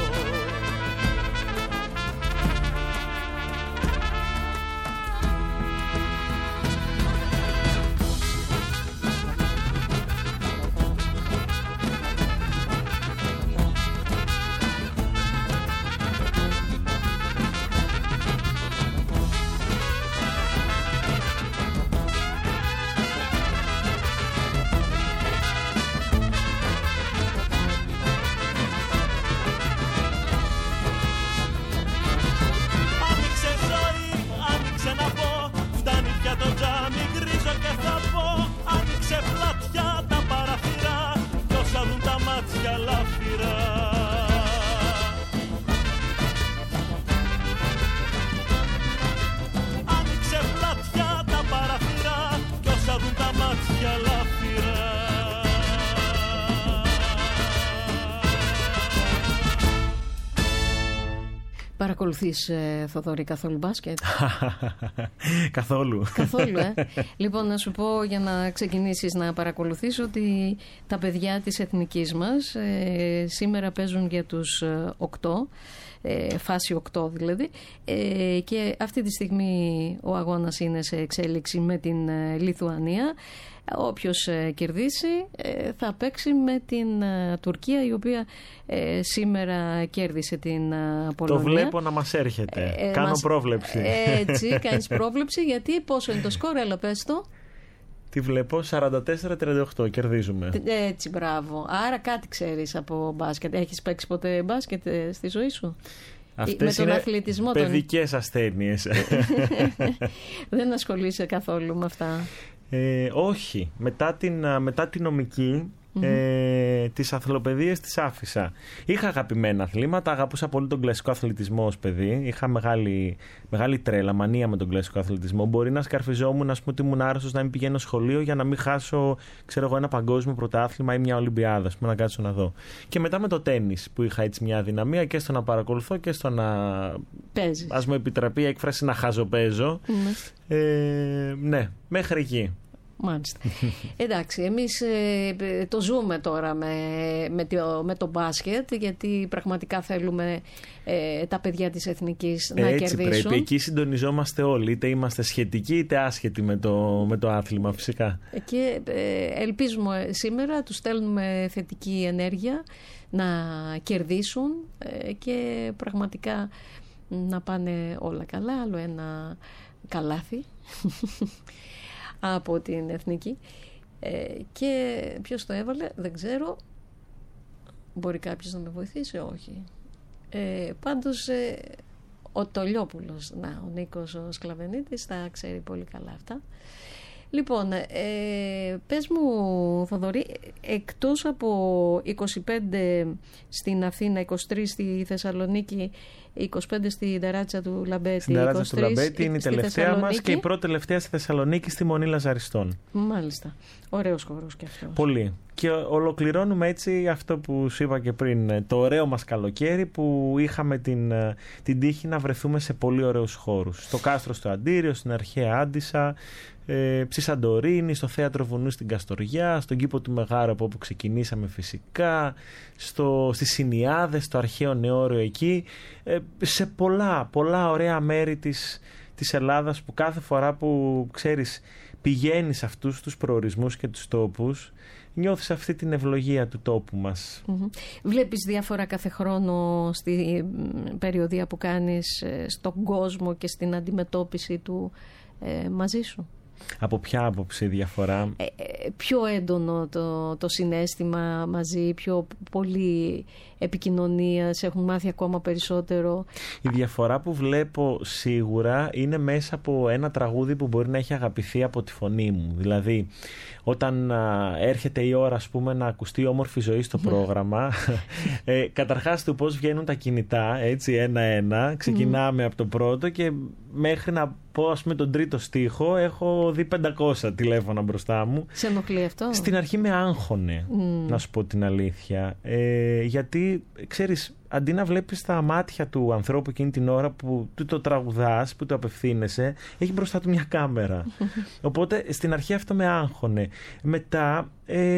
Παρακολουθείς, Θοδωρή, καθόλου μπάσκετ? Καθόλου. Καθόλου, Λοιπόν, να σου πω για να ξεκινήσεις να παρακολουθείς ότι τα παιδιά της εθνικής μας σήμερα παίζουν για τους 8, φάση 8 δηλαδή, και αυτή τη στιγμή ο αγώνας είναι σε εξέλιξη με την Λιθουανία. Όποιος κερδίσει θα παίξει με την Τουρκία, η οποία σήμερα κέρδισε την Πολωνία. Το βλέπω να μας έρχεται. Κάνω πρόβλεψη. Έτσι, κάνεις πρόβλεψη, γιατί πόσο είναι το σκορ, αλλά πες το. Τι βλέπω, 44-38, κερδίζουμε. Έτσι, μπράβο. Άρα κάτι ξέρεις από μπάσκετ. Έχεις παίξει ποτέ μπάσκετ στη ζωή σου? Αυτές με τον είναι αθλητισμό, παιδικές ασθένειες. Δεν ασχολείσαι καθόλου με αυτά? Όχι. Μετά την νομική, τις αθλοπαιδείες τις άφησα. Είχα αγαπημένα αθλήματα, αγαπούσα πολύ τον κλασικό αθλητισμό ως παιδί. Είχα μεγάλη τρέλα, μανία με τον κλασικό αθλητισμό. Μπορεί να σκαρφιζόμουν, ας πούμε, ότι ήμουν άρρωστος να μην πηγαίνω σχολείο για να μην χάσω, ξέρω εγώ, ένα παγκόσμιο πρωτάθλημα ή μια Ολυμπιάδα, ας πούμε, να κάτσω να δω. Και μετά με το τένις, που είχα έτσι μια αδυναμία και στο να παρακολουθώ και στο να. Παίζεις. Ας μου επιτραπεί η έκφραση, να χαζοπαίζω. Ναι, μέχρι εκεί. Μάλιστα. Εντάξει, εμείς το ζούμε τώρα με το μπάσκετ, γιατί πραγματικά θέλουμε τα παιδιά της εθνικής να κερδίσουν. Έτσι πρέπει, εκεί συντονιζόμαστε όλοι, είτε είμαστε σχετικοί είτε άσχετοι με το άθλημα, φυσικά. Και ελπίζουμε σήμερα, τους στέλνουμε θετική ενέργεια να κερδίσουν και πραγματικά να πάνε όλα καλά. Άλλο ένα καλάθι από την εθνική. Και ποιος το έβαλε δεν ξέρω, μπορεί κάποιος να με βοηθήσει, όχι. Πάντως ο Τολιόπουλος, ο Νίκος ο Σκλαβενίτης θα ξέρει πολύ καλά αυτά. Λοιπόν, πες μου, Θοδωρή, εκτός από 25 στην Αθήνα, 23 στη Θεσσαλονίκη, 25 στην ταράτσα του Λαμπέτη. Στην ταράτσα του Λαμπέτη είναι η τελευταία μας και η πρώτη τελευταία στη Θεσσαλονίκη, στη Μονή Λαζαριστών. Μάλιστα. Ωραίος χώρος και αυτός. Πολύ. Και ολοκληρώνουμε έτσι αυτό που σου είπα και πριν, το ωραίο μας καλοκαίρι που είχαμε την τύχη να βρεθούμε σε πολύ ωραίους χώρους. Στο Κάστρο στο Αντίριο, στην αρχαία Άντισσα, στη Σαντορίνη, στο Θέατρο Βουνού στην Καστοριά, στον κήπο του Μεγάρου από όπου ξεκινήσαμε φυσικά, στις Συνιάδες, στο αρχαίο Νεόριο εκεί, σε πολλά ωραία μέρη της Ελλάδας, που κάθε φορά που ξέρεις πηγαίνεις σε αυτούς τους προορισμούς και τους τόπους, νιώθεις αυτή την ευλογία του τόπου μας. Βλέπεις διάφορα κάθε χρόνο στη περιοδία που κάνεις στον κόσμο και στην αντιμετώπιση του μαζί σου? Από ποια άποψη διαφορά? Πιο έντονο το συναίσθημα μαζί, πιο πολύ επικοινωνία, σε έχουν μάθει ακόμα περισσότερο. Η διαφορά που βλέπω σίγουρα είναι μέσα από ένα τραγούδι που μπορεί να έχει αγαπηθεί από τη φωνή μου. Δηλαδή, όταν έρχεται η ώρα, ας πούμε, να ακουστεί Όμορφη Ζωή στο πρόγραμμα, καταρχάς του πώς βγαίνουν τα κινητά, έτσι, ένα-ένα, ξεκινάμε από το πρώτο και μέχρι να πω, ας πούμε, τον τρίτο στίχο, έχω δει 500 τηλέφωνα μπροστά μου. Σε ενοχλεί αυτό? Στην αρχή με άγχωνε, να σου πω την αλήθεια. Γιατί, ξέρεις, αντί να βλέπεις τα μάτια του ανθρώπου εκείνη την ώρα που του το τραγουδάς, που το απευθύνεσαι, έχει μπροστά του μια κάμερα. Οπότε στην αρχή αυτό με άγχωνε. Μετά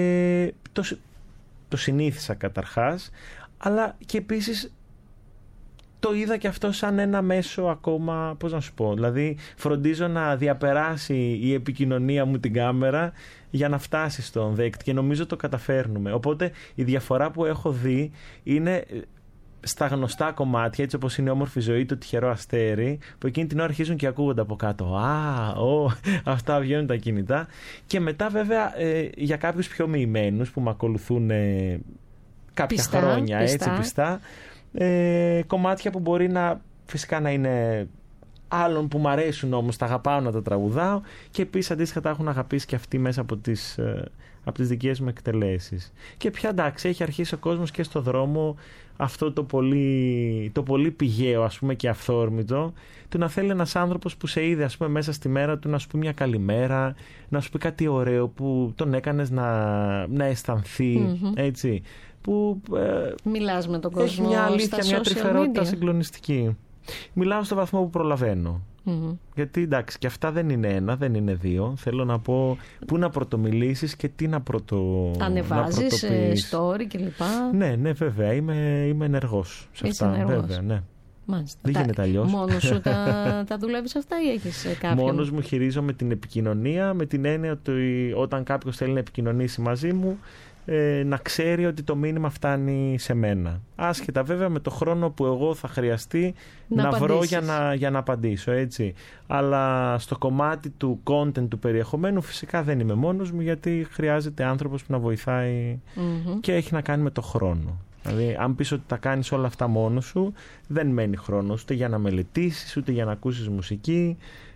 το συνήθισα καταρχάς, αλλά και επίσης το είδα και αυτό σαν ένα μέσο ακόμα, πώς να σου πω, δηλαδή φροντίζω να διαπεράσει η επικοινωνία μου την κάμερα για να φτάσει στον δέκτη και νομίζω το καταφέρνουμε. Οπότε η διαφορά που έχω δει είναι στα γνωστά κομμάτια, έτσι όπως είναι η Όμορφη Ζωή, το Τυχερό Αστέρι, που εκείνη την ώρα αρχίζουν και ακούγονται από κάτω. Αυτά βγαίνουν τα κινητά. Και μετά βέβαια για κάποιους πιο μοιημένους που με ακολουθούν κάποια χρόνια πιστά, κομμάτια που μπορεί φυσικά να είναι άλλων που μ' αρέσουν, όμως τα αγαπάω να τα τραγουδάω, και επίσης αντίστοιχα τα έχουν αγαπήσει και αυτοί μέσα από τις δικές μου εκτελέσεις. Και πια εντάξει, έχει αρχίσει ο κόσμος και στο δρόμο αυτό το πολύ πηγαίο, ας πούμε, και αυθόρμητο, του να θέλει ένας άνθρωπος που σε είδε, ας πούμε, μέσα στη μέρα του να σου πει μια καλημέρα, να σου πει κάτι ωραίο που τον έκανες να αισθανθεί, έτσι. Που μιλάς με τον κόσμο, έχει μια αλήθεια, μια τρυφερότητα συγκλονιστική. Μιλάω στο βαθμό που προλαβαίνω. Γιατί εντάξει, και αυτά δεν είναι ένα, δεν είναι δύο. Θέλω να πω πού να πρωτομιλήσεις και τι να ανεβάζεις, story κλπ. Ναι, βέβαια. Είμαι ενεργός σε αυτά. Βέβαια, ναι. Μάλιστα. Δεν γίνεται αλλιώς. Μόνος σου τα δουλεύεις αυτά ή έχεις κάποιον? Μόνος μου χειρίζομαι την επικοινωνία, με την έννοια ότι όταν κάποιος θέλει να επικοινωνήσει μαζί μου, να ξέρει ότι το μήνυμα φτάνει σε μένα. Άσχετα βέβαια με το χρόνο που εγώ θα χρειαστεί να βρω για να απαντήσω, έτσι. Αλλά στο κομμάτι του content, του περιεχομένου, φυσικά δεν είμαι μόνος μου, γιατί χρειάζεται άνθρωπος που να βοηθάει και έχει να κάνει με το χρόνο. Δηλαδή, αν πεις ότι τα κάνεις όλα αυτά μόνος σου, δεν μένει χρόνος ούτε για να μελετήσεις, ούτε για να ακούσεις μουσική.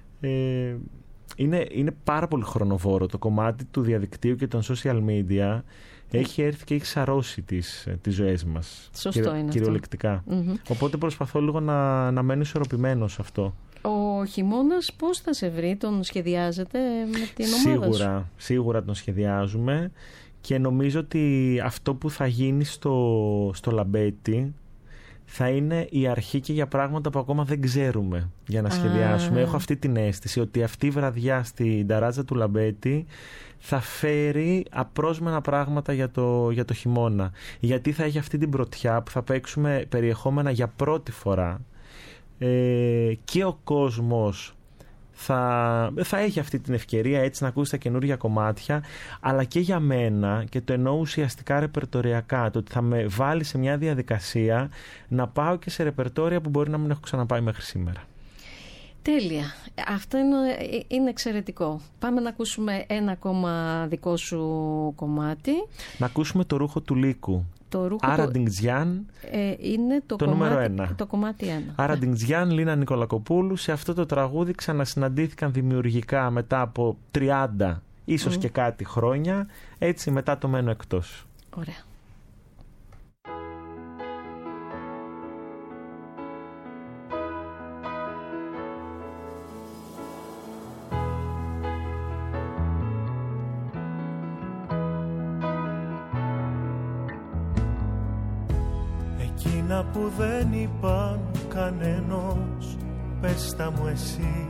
Είναι πάρα πολύ χρονοβόρο το κομμάτι του διαδικτύου και των social media. Έχει έρθει και έχει σαρώσει τις ζωές μας. Σωστό είναι κυριολεκτικά. Οπότε προσπαθώ λίγο να μένω ισορροπημένος σε αυτό. Ο χειμώνας πώς θα σε βρει, τον σχεδιάζετε με την ομάδα σου? Σίγουρα τον σχεδιάζουμε και νομίζω ότι αυτό που θα γίνει στο Λαμπέτη θα είναι η αρχή και για πράγματα που ακόμα δεν ξέρουμε για να σχεδιάσουμε. Έχω αυτή την αίσθηση ότι αυτή η βραδιά στην ταράτσα του Λαμπέτη θα φέρει απρόσμενα πράγματα για το χειμώνα. Γιατί θα έχει αυτή την πρωτιά που θα παίξουμε περιεχόμενα για πρώτη φορά και ο κόσμος θα έχει αυτή την ευκαιρία έτσι να ακούσει τα καινούργια κομμάτια, αλλά και για μένα, και το εννοώ ουσιαστικά ρεπερτοριακά, το ότι θα με βάλει σε μια διαδικασία να πάω και σε ρεπερτόρια που μπορεί να μην έχω ξαναπάει μέχρι σήμερα. Τέλεια. Αυτό είναι εξαιρετικό. Πάμε να ακούσουμε ένα ακόμα δικό σου κομμάτι. Να ακούσουμε το ρούχο του Λύκου. Άρα Ντινγκτζιάν είναι το νούμερο 1. Το κομμάτι 1. Άρα Ντινγκτζιάν, Λίνα Νικολακοπούλου. Σε αυτό το τραγούδι ξανασυναντήθηκαν δημιουργικά μετά από 30 ίσως και κάτι χρόνια. Έτσι μετά το Μένω Εκτός. Ωραία. Εκείνα που δεν είπαν κανένας, πες τα μου εσύ.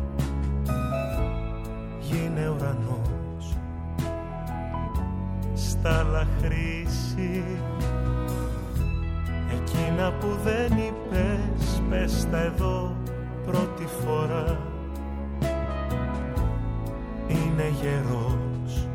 Γίνε ουρανός στα λαχρίσι. Εκείνα που δεν είπες, πες τα εδώ πρώτη φορά. Είναι γερός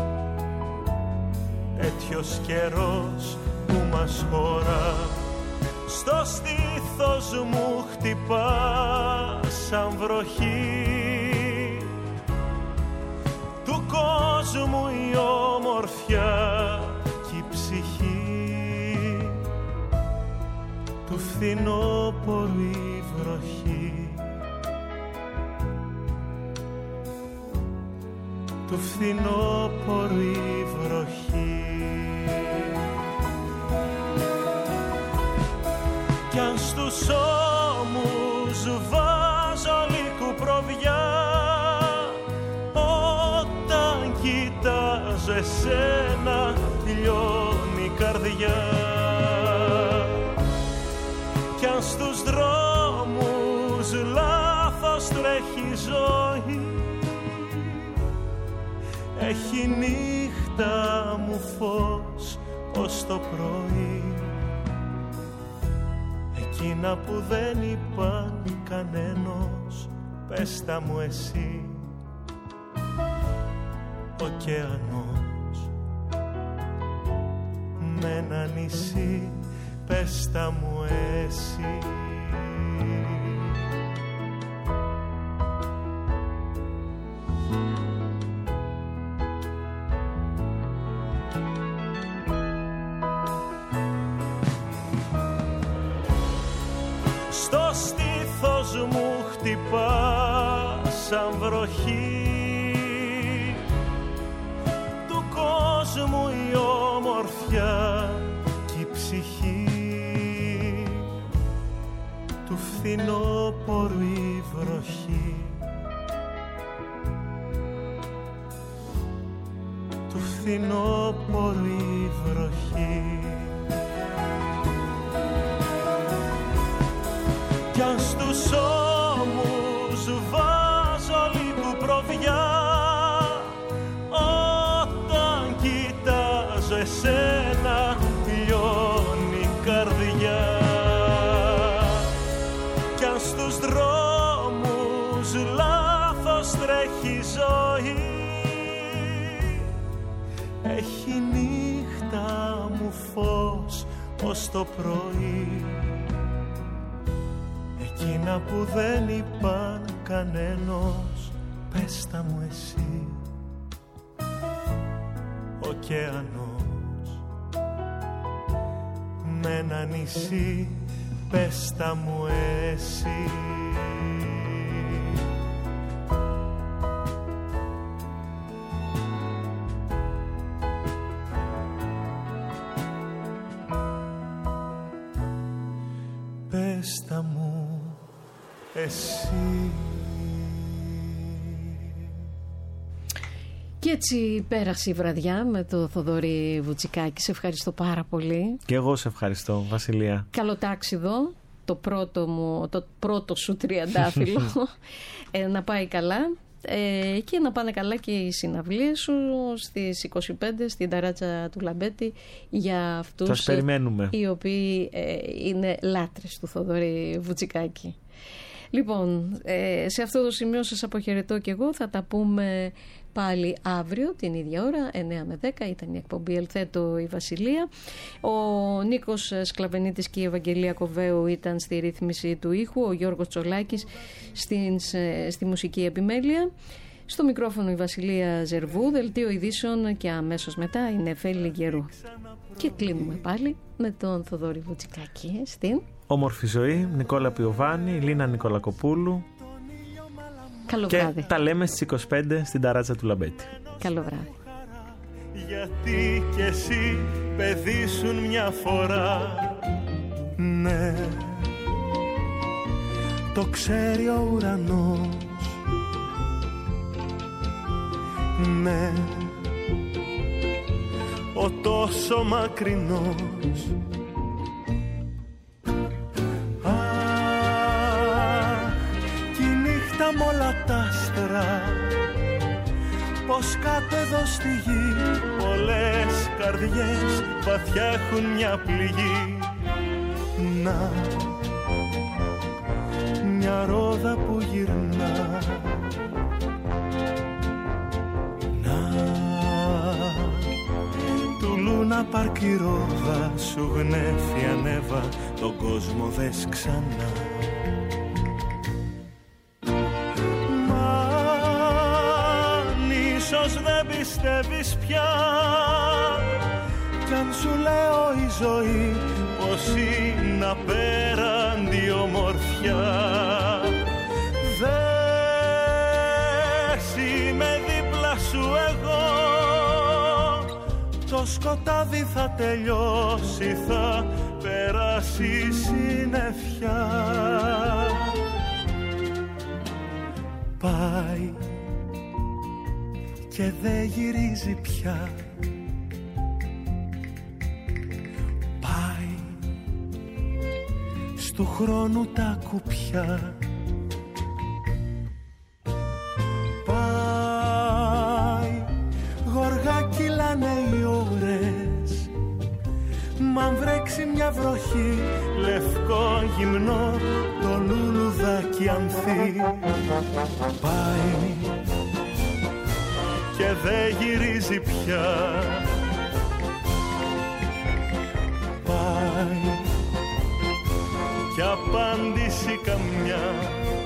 τέτοιος καιρός που μας χωρά. Στο στήθος μου χτυπά σαν βροχή, του κόσμου η ομορφιά κι η ψυχή, του φθινόπωρου η βροχή, του φθινόπωρου η βροχή. Κι αν στους ώμους βάζω λύκου προβιά, όταν κοιτάζω εσένα λιώνει η καρδιά. Κι αν στους δρόμους λάθος τρέχει η ζωή, έχει νύχτα μου φως ως το πρωί. Εκείνα που δεν είπαν κανένας, πες τα μου εσύ. Ωκεανός με ένα νησί, πες τα μου εσύ. Στο στήθος μου χτυπά σαν βροχή, του κόσμου η ομορφιά κι η ψυχή, του φθινόπωρου η βροχή, του φθινόπωρου η βροχή. Κι αν στους ώμους βάζω λίγο προβιά, όταν κοιτάζω εσένα λιώνει η καρδιά. Κι αν στους δρόμους λάθος τρέχει η ζωή, έχει νύχτα μου φως ως το πρωί. Εκείνα που δεν είπαν κανένας, πες τα μου εσύ. Ωκεανός με ένα νησί, πες τα μου εσύ. Πες τα μου εσύ. Και έτσι πέρασε η βραδιά με το Θοδωρή Βουτσικάκη. Σε ευχαριστώ πάρα πολύ. Και εγώ σε ευχαριστώ, Βασιλεία. Καλό τάξιδο, το πρώτο σου τριαντάφυλλο. Να πάει καλά. Και να πάνε καλά και οι συναυλίες σου στις 25 στην ταράτσα του Λαμπέτη για αυτούς οι οποίοι είναι λάτρες του Θοδωρή Βουτσικάκη. Λοιπόν, σε αυτό το σημείο σας αποχαιρετώ και εγώ. Θα τα πούμε πάλι αύριο την ίδια ώρα, 9 με 10. Ήταν η εκπομπή Ελθέτω η Βασιλεία. Ο Νίκος Σκλαβενίτης και η Ευαγγελία Κοβέου ήταν στη ρύθμιση του ήχου, ο Γιώργος Τσολάκης στη μουσική επιμέλεια. Στο μικρόφωνο η Βασιλεία Ζερβού, δελτίο ειδήσεων και αμέσως μετά η Νεφέλη Γερού. Και κλείνουμε πάλι με τον Θοδωρή Βουτσικάκη στην Όμορφη ζωή, Νικόλα Πιοβάνη, Λίνα Νικολακοπούλου. Καλό και βράδυ. Τα λέμε στις 25 στην ταράτσα του Λαμπέτη. Καλό βράδυ. Γιατί κι εσύ παιδίσουν μια φορά. Ναι, το ξέρει ο ουρανός. Ναι, ο τόσο μακρινός. Μ' όλα τ' άστρα, πως κάτω εδώ στη γη πολλές καρδιές βαθιά έχουν μια πληγή. Να, μια ρόδα που γυρνά. Να, του Λούνα Παρκ η ρόδα σου γνέφει ανέβα, τον κόσμο δες ξανά. Ίσως δεν πιστεύεις πια, κι αν σου λέω η ζωή πως είναι απέραντη ομορφιά. Δες είμαι δίπλα σου εγώ, το σκοτάδι θα τελειώσει, θα περάσει η συννεφιά. Πάει και δεν γυρίζει πια. Πάει στου χρόνου τα κουπιά. Πάει γοργά κυλάνε οι ώρες, μ' αν βρέξει μια βροχή λευκό γυμνό το λουλουδάκι ανθεί. Πάει και δεν γυρίζει πια. Πάει κι απάντηση καμιά.